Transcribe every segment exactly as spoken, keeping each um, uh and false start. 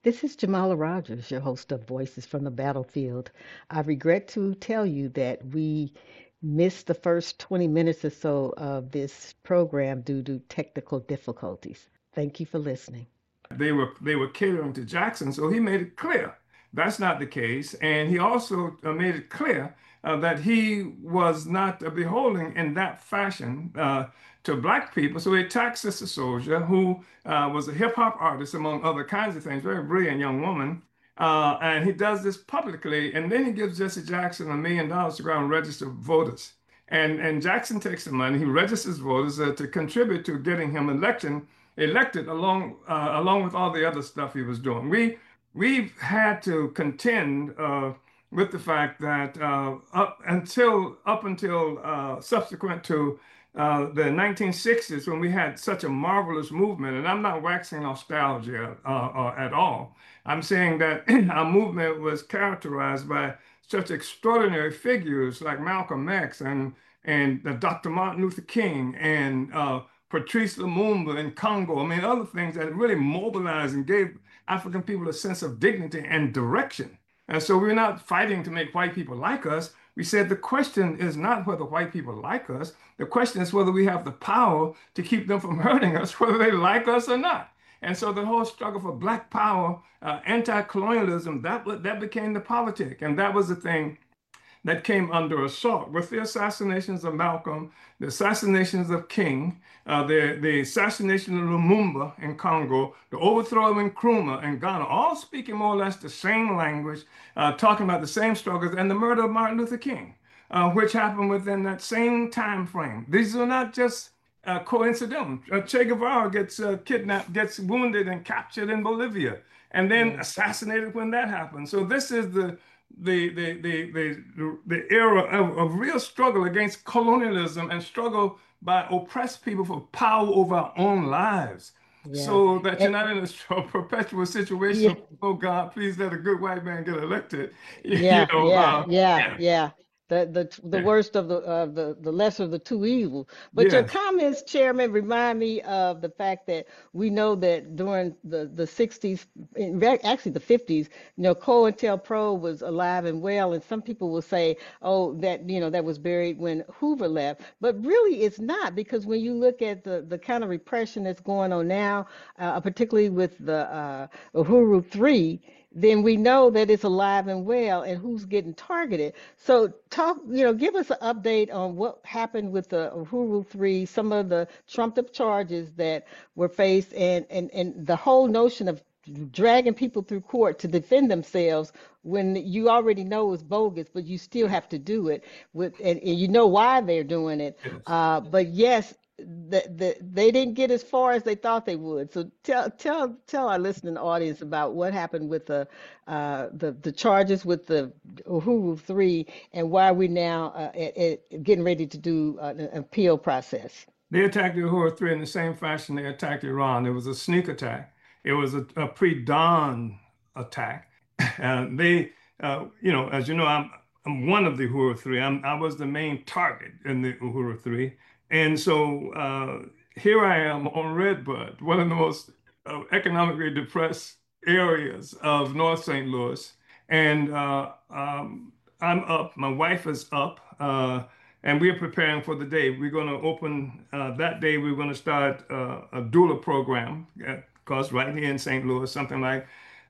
This is Jamala Rogers, your host of Voices from the Battlefield. I regret to tell you that we missed the first twenty minutes or so of this program due to technical difficulties. Thank you for listening. They were they were catering to Jackson, so he made it clear that's not the case, and he also uh, made it clear uh, that he was not uh, beholden in that fashion uh, to black people. So he attacked Sister Souljah, who uh, was a hip hop artist, among other kinds of things, very brilliant young woman. Uh, and he does this publicly, and then he gives Jesse Jackson a million dollars to go out and register voters. And and Jackson takes the money, he registers voters uh, to contribute to getting him election elected along uh, along with all the other stuff he was doing. We we've had to contend uh, with the fact that uh, up until up until uh, subsequent to uh, the nineteen sixties, when we had such a marvelous movement, and I'm not waxing nostalgia uh, uh, at all. I'm saying that our movement was characterized by such extraordinary figures like Malcolm X and and uh, doctor Martin Luther King and uh, Patrice Lumumba in Congo. I mean, other things that really mobilized and gave African people a sense of dignity and direction. And so we're not fighting to make white people like us. We said the question is not whether white people like us. The question is whether we have the power to keep them from hurting us, whether they like us or not. And so the whole struggle for black power, uh, anti-colonialism, that, that became the politic. And that was the thing that came under assault with the assassinations of Malcolm, the assassinations of King, uh, the, the assassination of Lumumba in Congo, the overthrow of Nkrumah in Ghana, all speaking more or less the same language, uh, talking about the same struggles, and the murder of Martin Luther King, uh, which happened within that same time frame. These are not just uh, coincidental. Uh, che Guevara gets uh, kidnapped, gets wounded and captured in Bolivia, and then Yeah. assassinated when that happened. So this is the the the the the, the era of, of real struggle against colonialism and struggle by oppressed people for power over our own lives, Yeah. so that you're Eh, not in a perpetual situation yeah. of, oh God, please let a good white man get elected. You, you Yeah, know, yeah, uh, yeah, yeah, yeah. The the the yeah, worst of the uh, the the lesser of the two evils. But your yes, comments, Chairman, remind me of the fact that we know that during the the sixties, in fact, actually the fifties, you know, COINTELPRO was alive and well, and some people will say, oh, that you know that was buried when Hoover left, but really it's not because when you look at the the kind of repression that's going on now, uh, particularly with the uh, Uhuru three, then we know that it's alive and well and who's getting targeted. So talk, you know, give us an update on what happened with the Uhuru three, some of the trumped up charges that were faced, and, and, and the whole notion of dragging people through court to defend themselves when you already know it's bogus, but you still have to do it with, and, and you know why they're doing it. yes. Uh, but yes, the, the, they didn't get as far as they thought they would. So tell tell tell our listening audience about what happened with the uh, the the charges with the Uhuru three and why we're now uh, at, at getting ready to do uh, an appeal process. They attacked the Uhuru three in the same fashion they attacked Iran. It was a sneak attack. It was a, a pre-dawn attack. Uh, they, uh, you know, as you know, I'm, I'm one of the Uhuru three. I'm, I was the main target in the Uhuru three. And so uh, here I am on Redbud, one of the most uh, economically depressed areas of North Saint Louis. And uh, um, I'm up, my wife is up. Uh, and we're preparing for the day. We're going to open uh, that day. We're going to start uh, a doula program because right here in Saint Louis, something like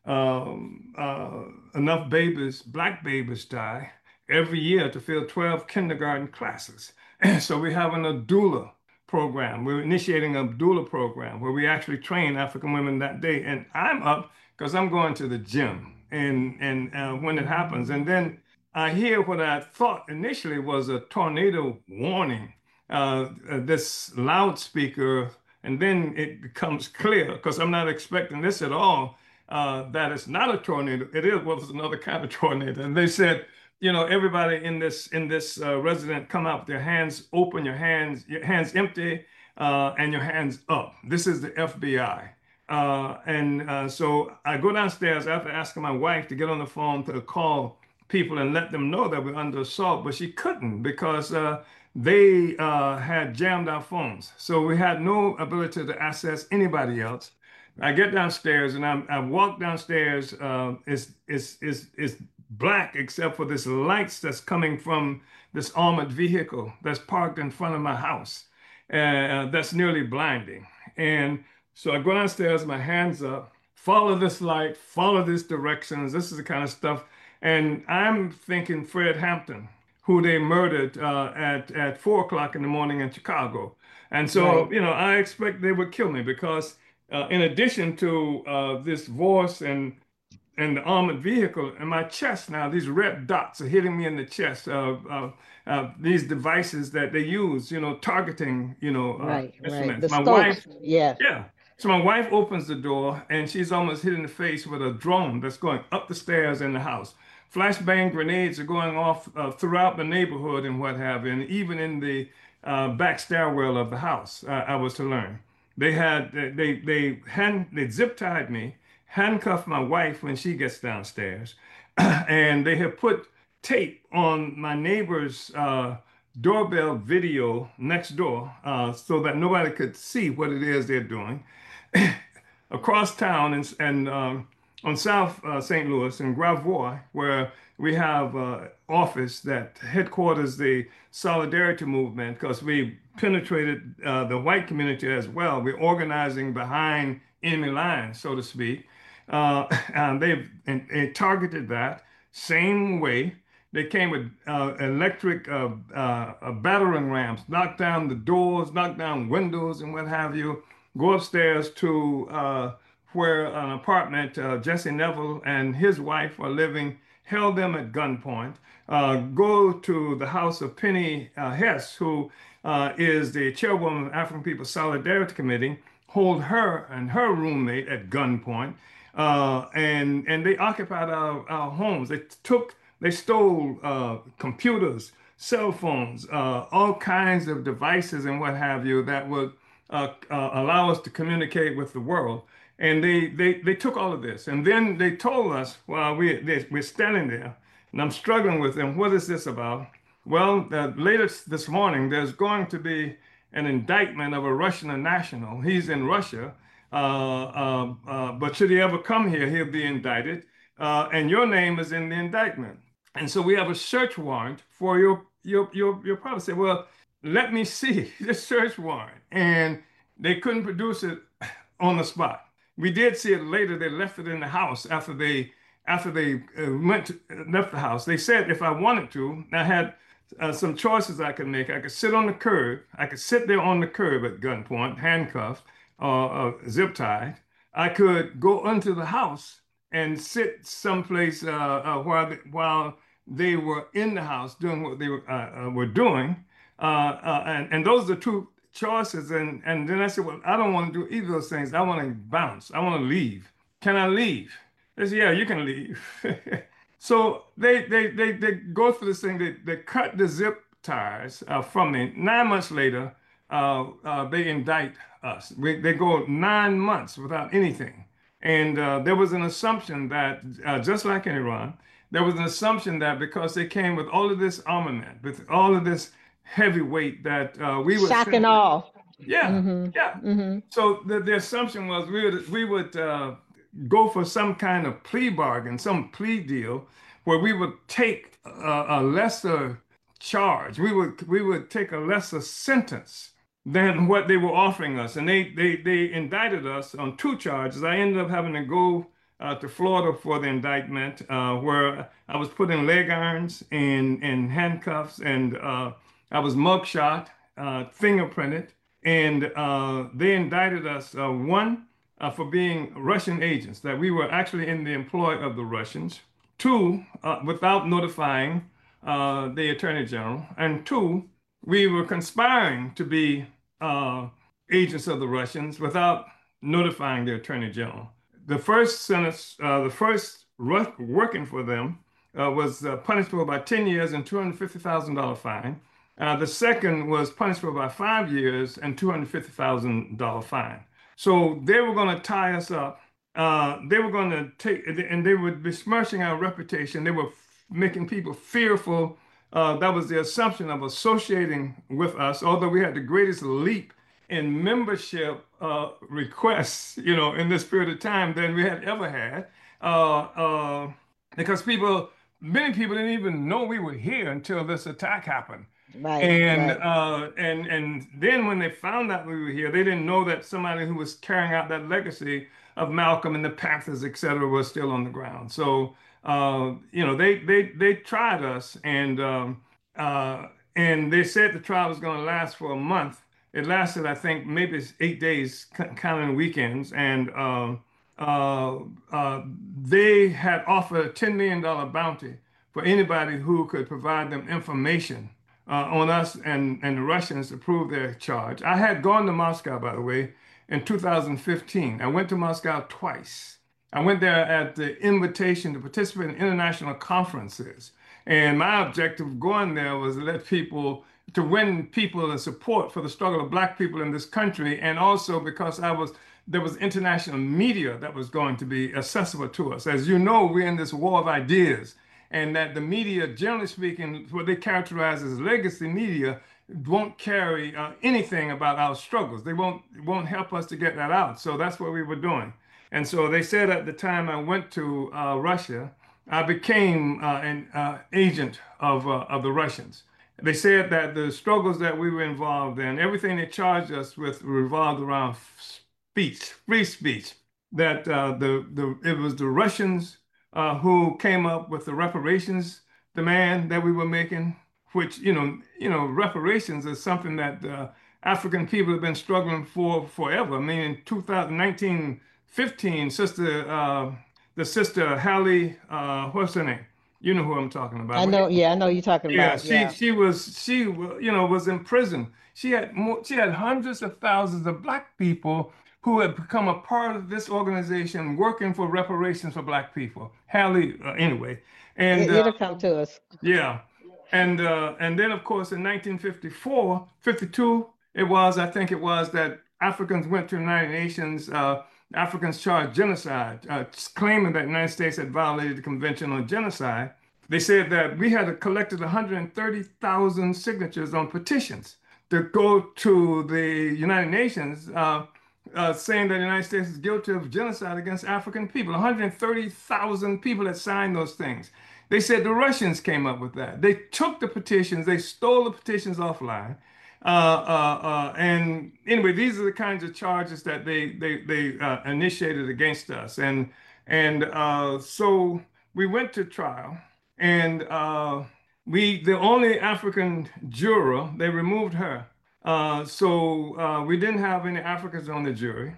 um, uh, enough babies, black babies, die every year to fill twelve kindergarten classes. And so we're having a doula program. We're initiating a doula program where we actually train African women that day. And I'm up because I'm going to the gym and and uh, when it happens, and then I hear what I thought initially was a tornado warning, uh, uh, this loudspeaker, and then it becomes clear because I'm not expecting this at all. Uh, that it's not a tornado. It is well, it's another kind of tornado. And they said, you know, everybody in this in this uh, resident come out with their hands open, your hands your hands empty, uh, and your hands up. This is the F B I. Uh, and uh, so I go downstairs after asking my wife to get on the phone to call people and let them know that we're under assault, but she couldn't because uh, they uh, had jammed our phones. So we had no ability to access anybody else. I get downstairs and I'm, I walk downstairs. Uh, it's, it's, it's, it's black except for this lights that's coming from this armored vehicle that's parked in front of my house. Uh, that's nearly blinding. And so I go downstairs, my hands up, follow this light, follow this directions. This is the kind of stuff. And I'm thinking Fred Hampton, who they murdered uh, at, at four o'clock in the morning in Chicago. And so, Right. you know, I expect they would kill me because uh, in addition to uh, this voice and and the armored vehicle in my chest now, these red dots are hitting me in the chest. Uh, uh, uh, these devices that they use, you know, targeting, you know, uh, Right. Right. instruments. The My wife, scopes. Yes. yeah. So my wife opens the door and she's almost hit in the face with a drone that's going up the stairs in the house. Flashbang grenades are going off uh, throughout the neighborhood and what have you, and even in the uh, back stairwell of the house. Uh, I was to learn. They had they they hand they zip tied me, handcuffed my wife when she gets downstairs, and they have put tape on my neighbor's uh, doorbell video next door uh, so that nobody could see what it is they're doing. Across town and, and um, on South uh, Saint Louis in Gravois, where we have uh, office that headquarters the Solidarity Movement, because we penetrated uh, the white community as well. We're organizing behind enemy lines, so to speak. Uh, and they've and, and targeted that same way. They came with uh, electric uh, uh, uh, battering rams, knock down the doors, knock down windows, and what have you. Go upstairs to uh, where an apartment uh, Jesse Neville and his wife are living, held them at gunpoint. Uh, go to the house of Penny uh, Hess, who uh, is the chairwoman of the African People's Solidarity Committee, hold her and her roommate at gunpoint. Uh, and and they occupied our, our homes. They took, they stole uh, computers, cell phones, uh, all kinds of devices and what have you that would uh, uh, allow us to communicate with the world. And they, they, they took all of this. And then they told us while we, they, we're standing there, and I'm struggling with them, what is this about? Well, uh, later this morning, there's going to be an indictment of a Russian national. He's in Russia. Uh, uh, uh, but should he ever come here, he'll be indicted. Uh, and your name is in the indictment. And so we have a search warrant for your your your your property. Well, let me see the search warrant. And they couldn't produce it on the spot. We did see it later. They left it in the house after they after they uh, went to, left the house. They said if I wanted to, I had uh, some choices I could make. I could sit on the curb. I could sit there on the curb at gunpoint, handcuffed, uh, uh, zip tied. I could go into the house and sit someplace uh, uh, while they, while they were in the house doing what they were, uh, uh, were doing. Uh, uh, and, and those are two choices. And, and then I said, well, I don't want to do either of those things. I want to bounce. I want to leave. Can I leave? They said, yeah, you can leave. So they, they, they, they go through this thing. They, they cut the zip ties uh, from me. Nine months later, uh, uh, they indict us. We, they go nine months without anything. And uh, there was an assumption that, uh, just like in Iran, there was an assumption that because they came with all of this armament, with all of this heavyweight, that uh, we would Shock and simply, awe. yeah, Mm-hmm. yeah. Mm-hmm. So the, the assumption was we would we would uh, go for some kind of plea bargain, some plea deal, where we would take a, a lesser charge. We would we would take a lesser sentence than what they were offering us, and they they they indicted us on two charges. I ended up having to go uh, to Florida for the indictment, uh, where I was put in leg irons and and handcuffs, and uh, I was mugshot, uh, fingerprinted, and uh, they indicted us uh, one uh, for being Russian agents, that we were actually in the employ of the Russians. Two, uh, without notifying uh, the Attorney General, and two, we were conspiring to be uh, agents of the Russians without notifying the Attorney General. The first sentence, uh, the first ru- working for them uh, was uh, punishable by ten years and two hundred fifty thousand dollars fine. Uh, the second was punishable by five years and two hundred fifty thousand dollars fine. So they were going to tie us up. Uh, they were going to take, and they were besmirching our reputation. They were f- making people fearful. Uh, that was the assumption of associating with us, although we had the greatest leap in membership uh, requests, you know, in this period of time than we had ever had. Uh, uh, because people, many people didn't even know we were here until this attack happened. Right, And right. uh, and and then when they found out we were here, they didn't know that somebody who was carrying out that legacy of Malcolm and the Panthers, et cetera, was still on the ground. So uh, you know, they they they tried us, and um, uh, and they said the trial was going to last for a month. It lasted, I think, maybe it's eight days, c- counting weekends, and um, uh, uh, they had offered a ten million dollar bounty for anybody who could provide them information uh, on us and, and the Russians to prove their charge. I had gone to Moscow, by the way, in two thousand fifteen. I went to Moscow twice. I went there at the invitation to participate in international conferences. And my objective of going there was to let people, to win people and support for the struggle of Black people in this country. And also because I was, there was international media that was going to be accessible to us. As you know, we're in this war of ideas, and that the media, generally speaking, what they characterize as legacy media, won't carry uh, anything about our struggles. They won't won't help us to get that out. So that's what we were doing. And so they said at the time I went to uh, Russia, I became uh, an uh, agent of uh, of the Russians. They said that the struggles that we were involved in, everything they charged us with, revolved around speech, free speech. That uh, the the it was the Russians uh, who came up with the reparations demand that we were making, which, you know, you know, reparations is something that uh, African people have been struggling for forever. I mean, in two thousand nineteen fifteen, sister, uh, the sister Hallie, uh, what's her name? You know who I'm talking about. I But know, yeah, I know you're talking yeah, about, she yeah. she was she you know was in prison. She had more, she had hundreds of thousands of Black people who had become a part of this organization working for reparations for Black people. Hallie, uh, anyway, and It, uh, it'll come to us. yeah. And uh, and then of course in nineteen fifty-four, fifty-two, it was, I think it was that Africans went to the United Nations, uh, Africans charged genocide, uh, claiming that the United States had violated the Convention on Genocide. They said that we had collected one hundred thirty thousand signatures on petitions to go to the United Nations, uh, uh, saying that the United States is guilty of genocide against African people. one hundred thirty thousand people had signed those things. They said the Russians came up with that. They took the petitions, they stole the petitions offline. Uh, uh, uh, and anyway, these are the kinds of charges that they they they uh, initiated against us. And and uh, so we went to trial, and uh, we the only African juror, they removed her. Uh, so uh, we didn't have any Africans on the jury.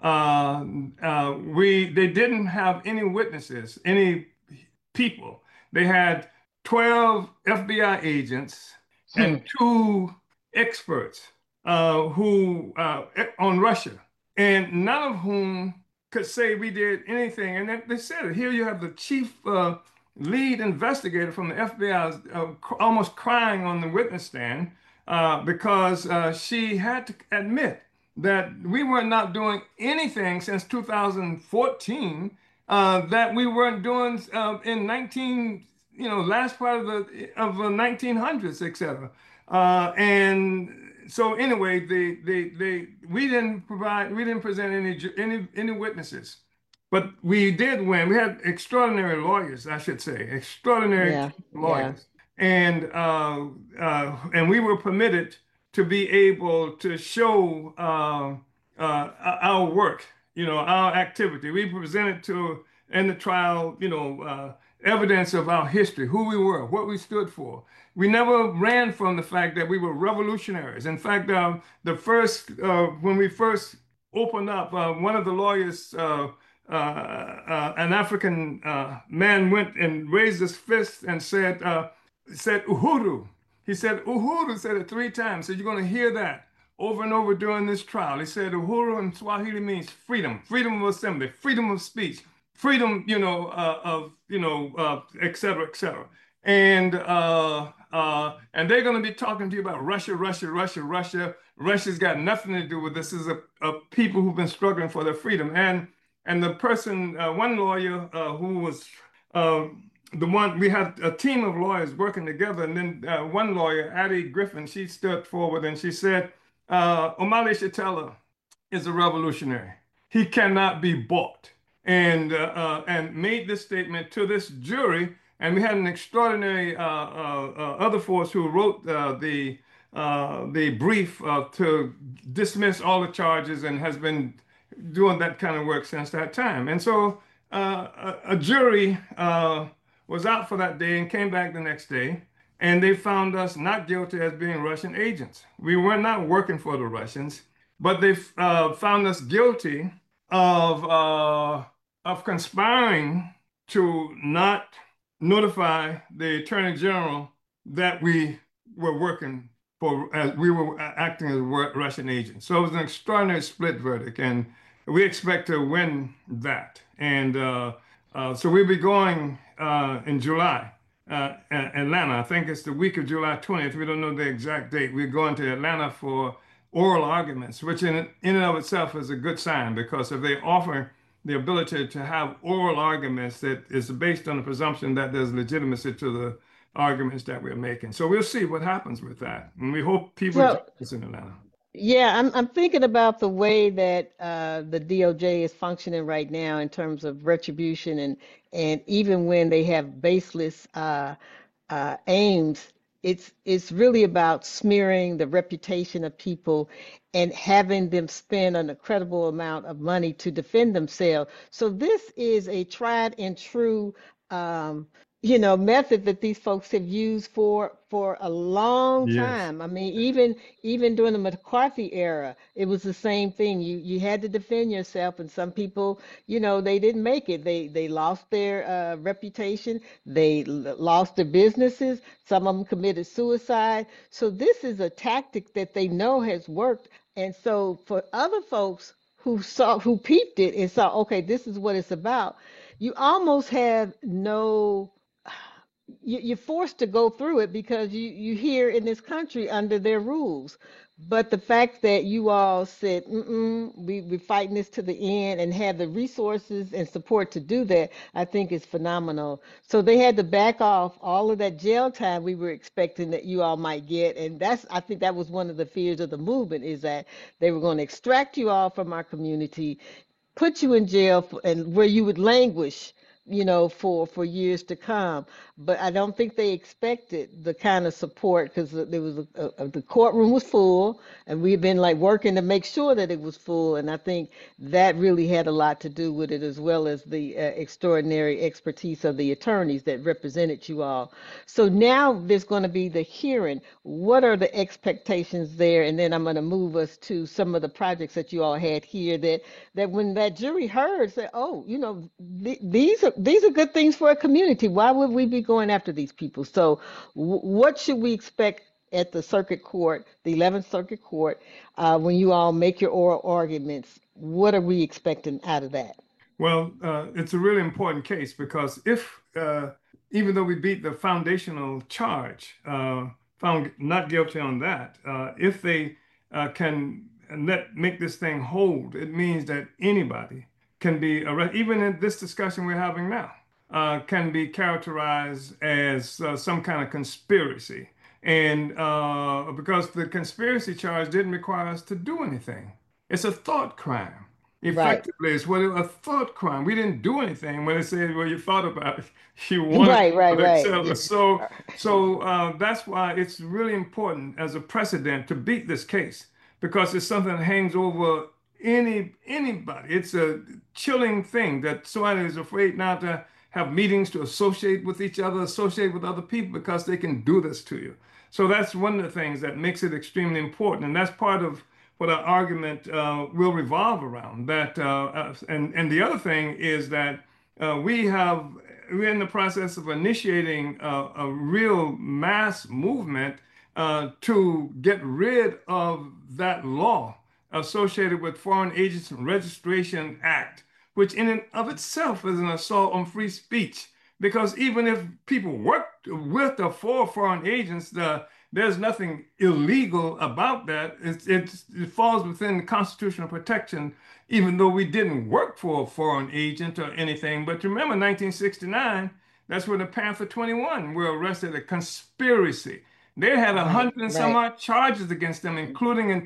Uh, uh, we they didn't have any witnesses, any people. They had twelve F B I agents Hmm. and two experts uh, who uh, on Russia, and none of whom could say we did anything. And then they said it. Here you have the chief uh, lead investigator from the F B I uh, almost crying on the witness stand uh, because uh, she had to admit that we were not doing anything since two thousand fourteen uh, that we weren't doing uh, in nineteen, you know, last part of the of the nineteen hundreds, et cetera. Uh, and so anyway, they they they we didn't provide we didn't present any any any witnesses, but we did win. We had extraordinary lawyers, I should say, extraordinary Yeah, yeah. lawyers, and uh, uh, and we were permitted to be able to show uh, uh, our work, you know, our activity. We presented to in the trial, you know, uh, evidence of our history, who we were, what we stood for. We never ran from the fact that we were revolutionaries. In fact, uh, the first uh, when we first opened up, uh, one of the lawyers, uh, uh, uh, an African uh, man, went and raised his fist and said, uh, said Uhuru. He said Uhuru said it three times. So you're going to hear that over and over during this trial. He said Uhuru in Swahili means freedom, freedom of assembly, freedom of speech, freedom, you know, uh, of, you know, uh, et cetera, et cetera. And uh, uh, and they're going to be talking to you about Russia, Russia, Russia, Russia. Russia's got nothing to do with this. This is a, a people who've been struggling for their freedom. And and the person, uh, one lawyer uh, who was uh, the one, we had a team of lawyers working together. And then uh, one lawyer, Addie Griffin, she stood forward and she said, uh, Omali Shatella is a revolutionary. He cannot be bought. And uh, uh, and made this statement to this jury. And we had an extraordinary uh, uh, uh, other force who wrote uh, the uh, the brief uh, to dismiss all the charges and has been doing that kind of work since that time. And so uh, a, a jury uh, was out for that day and came back the next day, and they found us not guilty as being Russian agents. We were not working for the Russians, but they uh, found us guilty of uh, of conspiring to not notify the Attorney General that we were working for, as we were acting as Russian agents. So it was an extraordinary split verdict, and we expect to win that. And uh, uh, so we'll be going uh, in July, uh, Atlanta. I think it's the week of July twentieth. We don't know the exact date. We're going to Atlanta for oral arguments, which in, in and of itself is a good sign, because if they offer the ability to have oral arguments that is based on the presumption that there's legitimacy to the arguments that we're making. So we'll see what happens with that. And we hope people join So, us in Atlanta. yeah, I'm I'm thinking about the way that uh, the D O J is functioning right now in terms of retribution, and and even when they have baseless uh, uh, aims, it's it's really about smearing the reputation of people and having them spend an incredible amount of money to defend themselves. So this is a tried and true, um, you know, method that these folks have used for for a long Yes. time. I mean, even even during the McCarthy era, it was the same thing. You you had to defend yourself, and some people, you know, they didn't make it. They they lost their uh, reputation. They l- lost their businesses. Some of them committed suicide. So this is a tactic that they know has worked. And so for other folks who saw, who peeped it and saw, okay, this is what it's about, you almost have no, you- you're forced to go through it because you you here in this country under their rules. But the fact that you all said, mm-mm, we we're fighting this to the end, and have the resources and support to do that, I think is phenomenal. So they had to back off all of that jail time we were expecting that you all might get, and that's, I think that was one of the fears of the movement, is that they were going to extract you all from our community, put you in jail for, and where you would languish, you know, for for years to come. But I don't think they expected the kind of support, because there was a, a, a- the courtroom was full, and we've been like working to make sure that it was full. And I think that really had a lot to do with it, as well as the uh, extraordinary expertise of the attorneys that represented you all. So now there's going to be the hearing. What are the expectations there? And then I'm going to move us to some of the projects that you all had here, that that when that jury heard, said, "Oh, you know, th- these are these are good things for a community. Why would we be going after these people?" So, w- what should we expect at the circuit court, the eleventh Circuit Court, uh, when you all make your oral arguments? What are we expecting out of that? Well, uh, it's a really important case, because if, uh, even though we beat the foundational charge, uh, found not guilty on that, uh, if they uh, can let make this thing hold, it means that anybody can be arrested. Even in this discussion we're having now, uh, can be characterized as uh, some kind of conspiracy. And uh, because the conspiracy charge didn't require us to do anything, it's a thought crime. Right, Effectively, it's what a thought crime. We didn't do anything when it said, well, you thought about it, you wanted right, right, to, et right. cetera. So, so uh, that's why it's really important as a precedent to beat this case, because it's something that hangs over any anybody. It's a chilling thing that somebody is afraid now to have meetings, to associate with each other, associate with other people, because they can do this to you. So that's one of the things that makes it extremely important, and that's part of what our argument uh, will revolve around. That uh, uh, and and the other thing is that uh, we have we're in the process of initiating a, a real mass movement uh, to get rid of that law associated with Foreign Agents Registration Act, which in and of itself is an assault on free speech. Because even if people work with or for foreign agents, the there's nothing illegal about that. It's, it's, it falls within the constitutional protection, even though we didn't work for a foreign agent or anything. But remember, nineteen sixty-nine, that's when the Panther twenty-one were arrested, a conspiracy. They had a Right, hundred and some right. odd charges against them, including in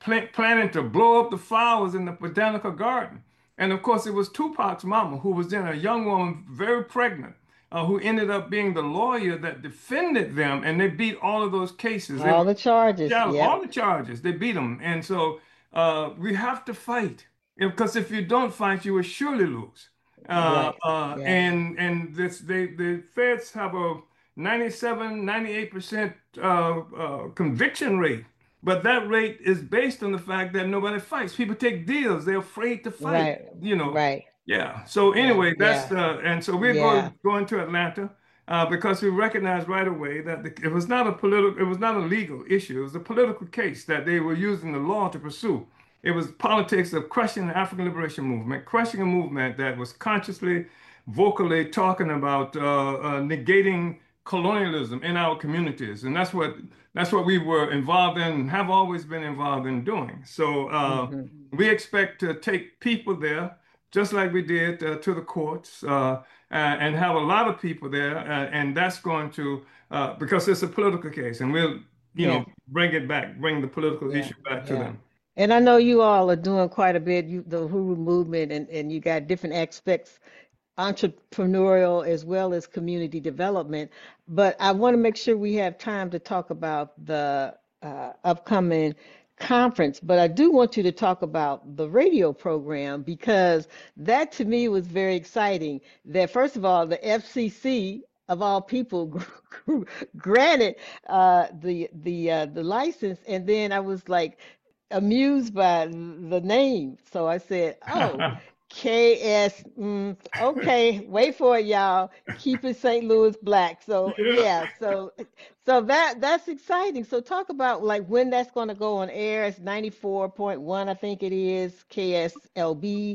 pl planning to blow up the flowers in the botanical garden. And of course, it was Tupac's mama who was then a young woman, very pregnant, uh, who ended up being the lawyer that defended them, and they beat all of those cases. They All were the charges. yeah, all Yep. the charges. They beat them, and so uh, we have to fight because if you don't fight, you will surely lose. Uh, Right. uh, Yeah. and and this they the feds have a ninety-seven, ninety-eight percent uh, uh, conviction rate, but that rate is based on the fact that nobody fights. People take deals; they're afraid to fight. Right. You know. Right. Yeah. So Yeah. anyway, that's Yeah. uh, and so we're Yeah. going going to Atlanta uh, because we recognized right away that the, it was not a political, it was not a legal issue. It was a political case that they were using the law to pursue. It was politics of crushing the African liberation movement, crushing a movement that was consciously, vocally talking about uh, uh, negating colonialism in our communities, and that's what that's what we were involved in and have always been involved in doing. So uh, Hmm. we expect to take people there just like we did uh, to the courts, uh, and have a lot of people there, uh, and that's going to uh, because it's a political case, and we'll, you Yeah. know, bring it back, bring the political Yeah. issue back to Yeah. them. And I know you all are doing quite a bit, you, the Huru movement, and, and you got different aspects, entrepreneurial as well as community development. But I want to make sure we have time to talk about the uh, upcoming conference. But I do want you to talk about the radio program because that to me was very exciting. That first of all, the F C C of all people granted uh, the the uh, the license, and then I was like amused by the name. So I said, "Oh, K S, mm, okay, wait for it, y'all. Keep it Saint Louis Black." So Yeah. yeah, so so that that's exciting. So talk about like when that's going to go on air. It's ninety-four point one, I think it is, K S L B.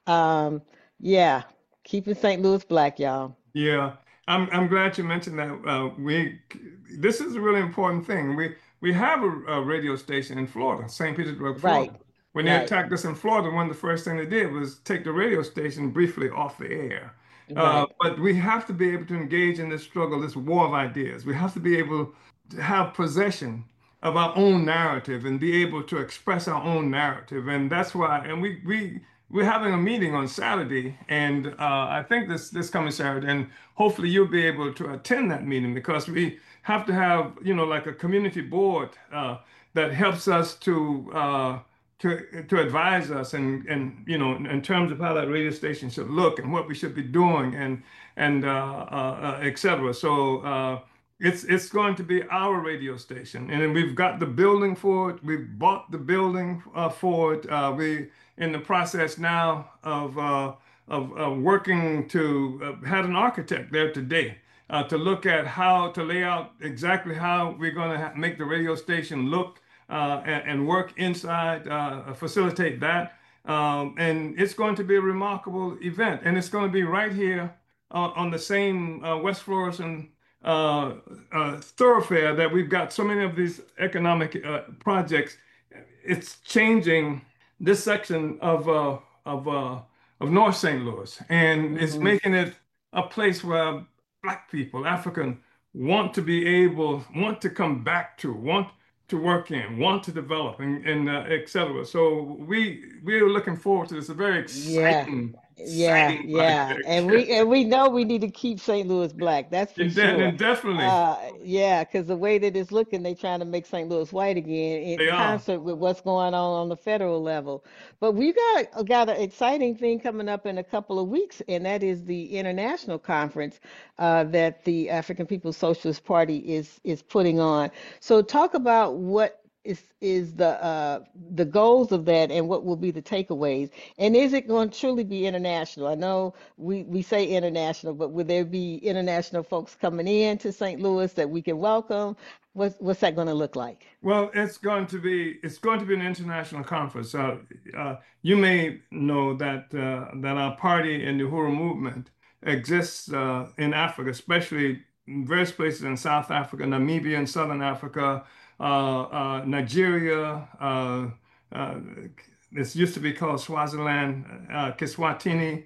Um, yeah, keep it Saint Louis Black, y'all. Yeah, I'm I'm glad you mentioned that. Uh, we this is a really important thing. We we have a, a radio station in Florida, Saint Petersburg, Florida. Right, When they right, attacked us in Florida, one of the first things they did was take the radio station briefly off the air. Uh, right. but we have to be able to engage in this struggle, this war of ideas. We have to be able to have possession of our own narrative and be able to express our own narrative. And that's why, and we we we're having a meeting on Saturday, and uh, I think this this coming Saturday, and hopefully you'll be able to attend that meeting because we have to have, you know, like a community board uh, that helps us to uh, to to advise us and and you know in terms of how that radio station should look and what we should be doing and and uh, uh, uh, et cetera. So uh, it's it's going to be our radio station, and then we've got the building for it. We've bought the building uh, for it. Uh, we in the process now of uh, of, of working to uh, had an architect there today uh, to look at how to lay out exactly how we're going to make the radio station look uh, and, and work inside, uh, facilitate that. Um, and it's going to be a remarkable event. And it's going to be right here uh, on the same uh, West Florissant uh, uh, thoroughfare that we've got so many of these economic uh, projects. It's changing this section of uh, of uh, of North Saint Louis, and it's Hmm. making it a place where Black people, African, want to be able, want to come back to, want to work in, want to develop, and, and uh, et cetera. So we we're looking forward to this. A very Yeah. exciting, Yeah, exciting yeah. project. And we and we know we need to keep Saint Louis black. That's for And, de- sure. and definitely Uh yeah, because the way that it's looking, they trying to make Saint Louis white again in they are. concert with what's going on on the federal level. But we got got an exciting thing coming up in a couple of weeks, and that is the international conference uh, that the African People's Socialist Party is is putting on. So talk about what is is the uh, the goals of that and what will be the takeaways. And is it going to truly be international? I know we, we say international, but will there be international folks coming in to Saint Louis that we can welcome? What's, what's that going to look like? Well, it's going to be it's going to be an international conference. Uh, uh, you may know that uh, that our party and the Uhuru movement exists uh, in Africa, especially in various places in South Africa, Namibia, and Southern Africa, uh, uh, Nigeria. Uh, uh, this used to be called Swaziland, uh, Kiswatini,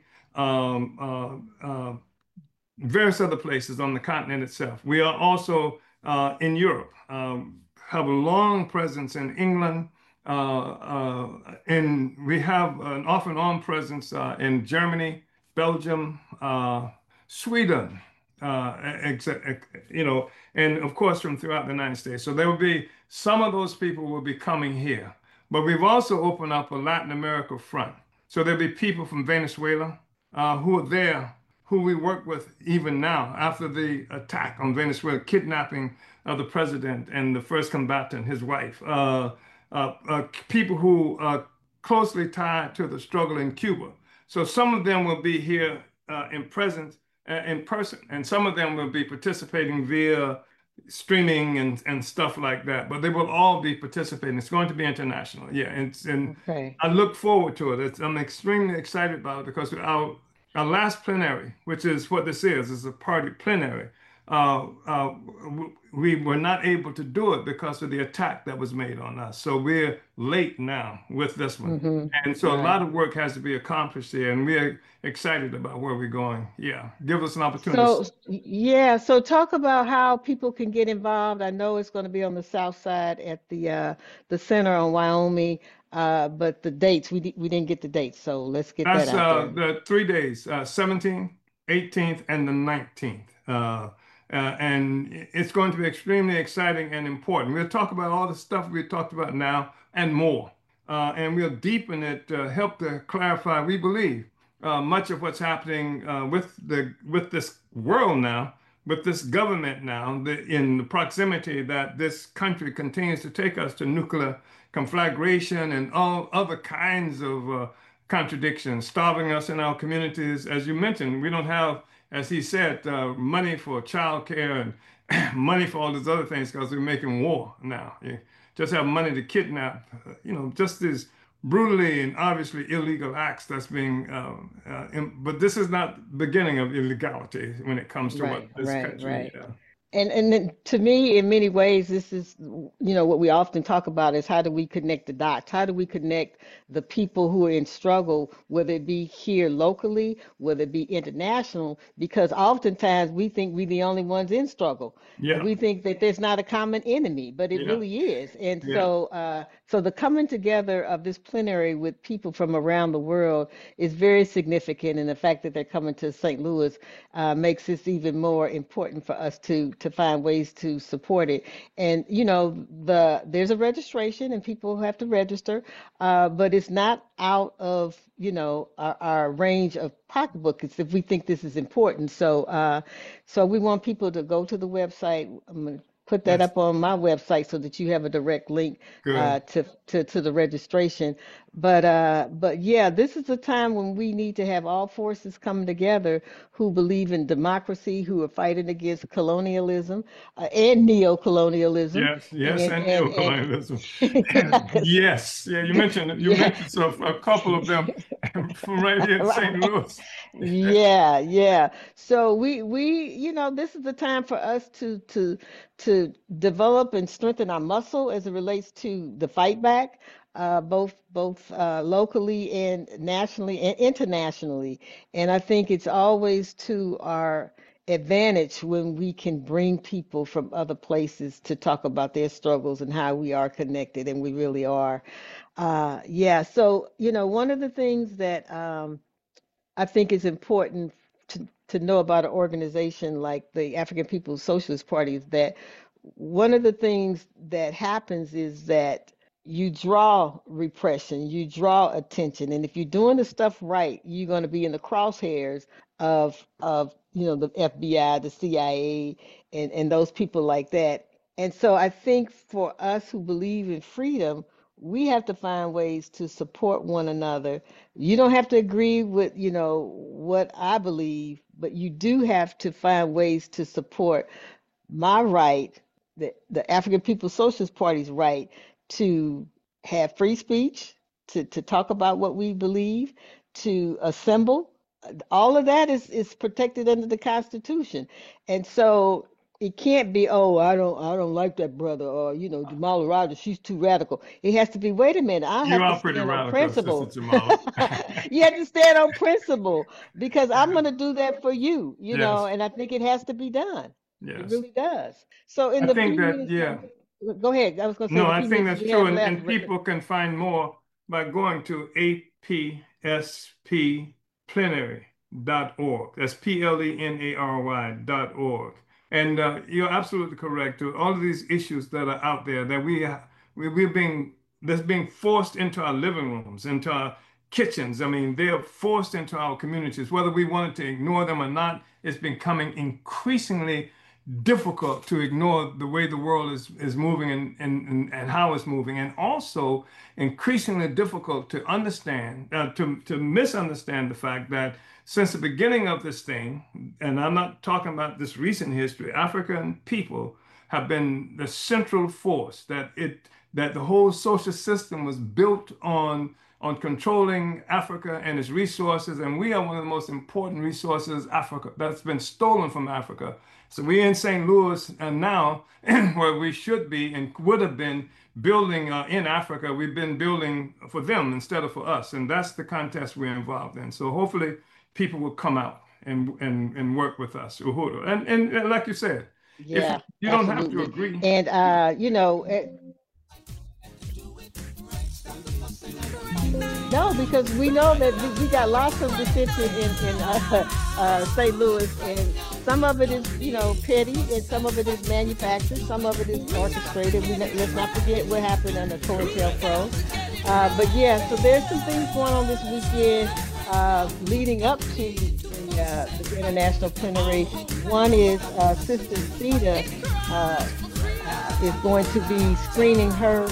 um, uh, uh, various other places on the continent itself. We are also uh, in Europe, um, have a long presence in England, Uh, uh, and we have an off and on presence uh, in Germany, Belgium, uh, Sweden, uh, ex ex- you know, and of course from throughout the United States. So there will be some of those people will be coming here. But we've also opened up a Latin America front. So there'll be people from Venezuela uh, who are there, who we work with even now after the attack on Venezuela, kidnapping of the president and the first combatant, his wife. Uh, uh, uh, people who are closely tied to the struggle in Cuba. So some of them will be here uh, in presence, uh, in person, and some of them will be participating via streaming and, and stuff like that. But they will all be participating. It's going to be international. Yeah, and, and Okay. I look forward to it. It's, I'm extremely excited about it because our our last plenary, which is what this is, is a party plenary. Uh, uh, we were not able to do it because of the attack that was made on us. So we're late now with this one. Mm-hmm. And so a Right. lot of work has to be accomplished here, and we're excited about where we're going. Yeah, give us an opportunity. So, yeah, so talk about how people can get involved. I know it's going to be on the south side at the uh the center on Wyoming, uh, but the dates we di- we didn't get the dates, so let's get that That's out uh, there. the three days, uh, seventeenth, eighteenth, and the nineteenth. Uh, uh, and it's going to be extremely exciting and important. We'll talk about all the stuff we talked about now and more. Uh, and we'll deepen it, uh, help to clarify, we believe, uh, much of what's happening uh, with the with this world now, with this government now, the, in the proximity that this country continues to take us to nuclear conflagration and all other kinds of uh, contradictions, starving us in our communities. As you mentioned, we don't have, as he said, uh, money for childcare and money for all these other things because we're making war now. You just have money to kidnap, uh, you know, just these brutally and obviously illegal acts that's being, uh, uh, in, but this is not the beginning of illegality when it comes to what Right, this right, country, right. uh, And and then to me, in many ways, this is, you know, what we often talk about is how do we connect the dots? How do we connect the people who are in struggle, whether it be here locally, whether it be international? Because oftentimes we think we're the only ones in struggle. yeah, We think that there's not a common enemy, but it yeah, really is. And yeah, so, uh, so the coming together of this plenary with people from around the world is very significant. And the fact that they're coming to Saint Louis uh, makes this even more important for us to to find ways to support it. And you know, the there's a registration, and people have to register, uh, but it's not out of you know our, our range of pocketbooks if we think this is important. So, uh, so we want people to go to the website. I'm gonna put that that's up on my website so that you have a direct link good. uh, to, to to the registration. But uh, but yeah, this is a time when we need to have all forces coming together who believe in democracy, who are fighting against colonialism uh, and neo-colonialism, Yes, yes, and and and and neocolonialism. yeah, 'cause- Yes, yeah, you mentioned you yeah. mentioned so a couple of them from right here in Saint Right. Louis. Yeah, yeah. So we we you know this is the time for us to to to develop and strengthen our muscle as it relates to the fight back, uh, both both uh, locally and nationally and internationally. And I think it's always to our advantage when we can bring people from other places to talk about their struggles and how we are connected, and we really are. Uh, yeah. So you know, one of the things that um, I think it's important to, to know about an organization like the African People's Socialist Party is that one of the things that happens is that you draw repression, you draw attention, and if you're doing the stuff right, you're going to be in the crosshairs of of you know the F B I, the C I A, and and those people like that. And so I think for us who believe in freedom, we have to find ways to support one another. You don't have to agree with, you know, what I believe, but you do have to find ways to support my right, the, the African People's Socialist Party's right to have free speech, to, to talk about what we believe, to assemble. All of that is, is protected under the Constitution. And so it can't be, oh, I don't I don't like that brother, or you know, Jamala Rogers, she's too radical. It has to be, wait a minute, I You have to are pretty stand on radical, Sister principle. Jamala. You have to stand on principle because I'm going to do that for you, you know, Yes, and I think it has to be done. It yes. really does. So in I the think few that, minutes that yeah. Go ahead. I was going to say No, the I few think minutes that's we true. have And, left. and people can find more by going to A P S P plenary dot org. That's P L E N A R Y dot org. And uh, you're absolutely correct. To all of these issues that are out there that we, we we're being that's being forced into our living rooms, into our kitchens. I mean, they are forced into our communities, whether we wanted to ignore them or not. It's becoming increasingly difficult to ignore the way the world is is moving and, and, and, and how it's moving, and also increasingly difficult to understand, uh, to, to misunderstand the fact that since the beginning of this thing, and I'm not talking about this recent history, African people have been the central force, that it that the whole social system was built on on controlling Africa and its resources, and we are one of the most important resources Africa that's been stolen from Africa. So we're in Saint Louis and now, where we should be and would have been building uh, in Africa. We've been building for them instead of for us, and that's the contest we're involved in. So hopefully, people will come out and and, and work with us, Uhuru. And, and and like you said, if Yeah, you don't have to absolutely. agree, And uh, you know, eh, no, because we know that we we got lots of dissension in in uh, uh, Saint Louis, and some of it is, you know, petty, and some of it is manufactured, some of it is orchestrated. We not, let's not forget what happened under COINTELPRO. Uh, but yeah, so there's some things going on this weekend uh, leading up to the, uh, the international plenary. One is uh, Sister Theta uh, uh, is going to be screening her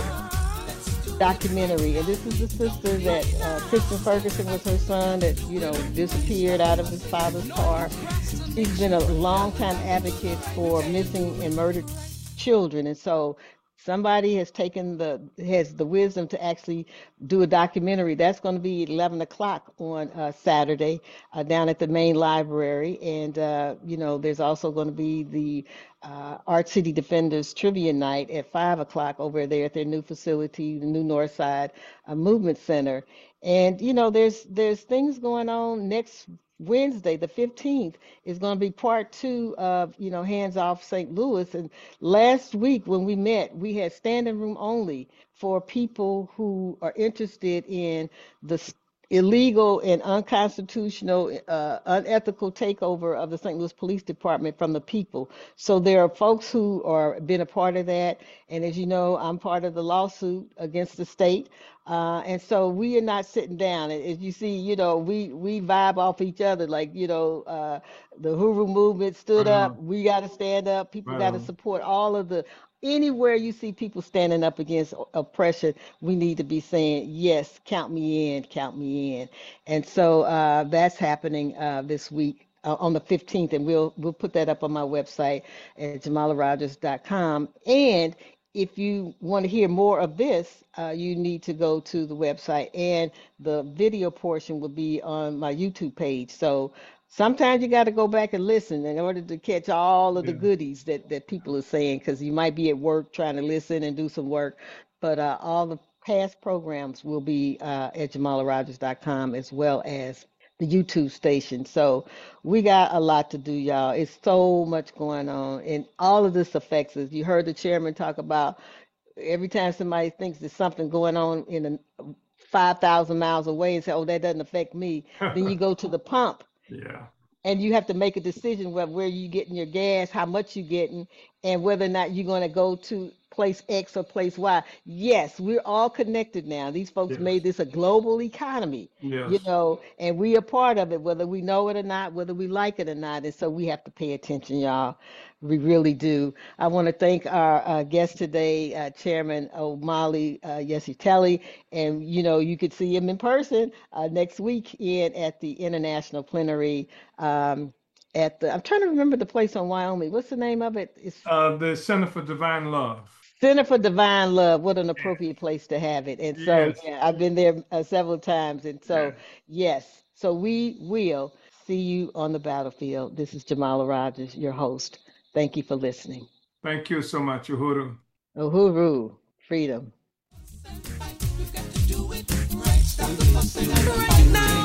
documentary, and this is the sister that uh, Kristen Ferguson was her son that, you know, disappeared out of his father's car. She's been a longtime advocate for missing and murdered children, and so somebody has taken the has the wisdom to actually do a documentary. That's going to be eleven o'clock on uh, Saturday uh, down at the main library, and uh, you know, there's also going to be the uh, Art City Defenders Trivia Night at five o'clock over there at their new facility, the new Northside uh, Movement Center. And you know, there's there's things going on next Wednesday, the fifteenth, is going to be part two of, you know, Hands Off Saint Louis. And last week when we met, we had standing room only for people who are interested in the s- illegal and unconstitutional, uh, unethical takeover of the Saint Louis Police Department from the people. So there are folks who are been a part of that. And as you know, I'm part of the lawsuit against the state. Uh, and so we are not sitting down. And as you see, you know, we we vibe off each other. Like, you know, uh, the Huru movement stood right up. on, We got to stand up. People right got to on. support all of the. Anywhere you see people standing up against o- oppression, we need to be saying, yes, count me in, count me in. And so uh, that's happening uh, this week. Uh, on the fifteenth, and we'll we'll put that up on my website at jamala rogers dot com. And if you want to hear more of this, uh, you need to go to the website, and the video portion will be on my YouTube page. So sometimes you got to go back and listen in order to catch all of the Yeah. goodies that, that people are saying, because you might be at work trying to listen and do some work. But uh, all the past programs will be uh, at jamala rogers dot com, as well as the YouTube station. So we got a lot to do, y'all. It's so much going on, and all of this affects us. You heard the chairman talk about every time somebody thinks there's something going on in a five thousand miles away and say, oh, that doesn't affect me. Then you go to the pump Yeah. and you have to make a decision where, where you getting your gas, how much you getting, and whether or not you're going to go to place X or place Y. Yes, we're all connected now. These folks Yes. made this a global economy, you Yes. know, and we are part of it, whether we know it or not, whether we like it or not. And so we have to pay attention, y'all. We really do. I want to thank our uh, guest today, uh, Chairman Omali uh, Yesiteli, and you know, you could see him in person uh, next week in at the International Plenary. Um, at the, I'm trying to remember the place on Wyoming. What's the name of it? It's Uh, the Center for Divine Love. Center for Divine Love. What an appropriate place to have it. And so, Yes. yeah, I've been there uh, several times. And so, Yes. yes, so we will see you on the battlefield. This is Jamala Rogers, your host. Thank you for listening. Thank you so much, Uhuru. Uhuru, freedom. Right now.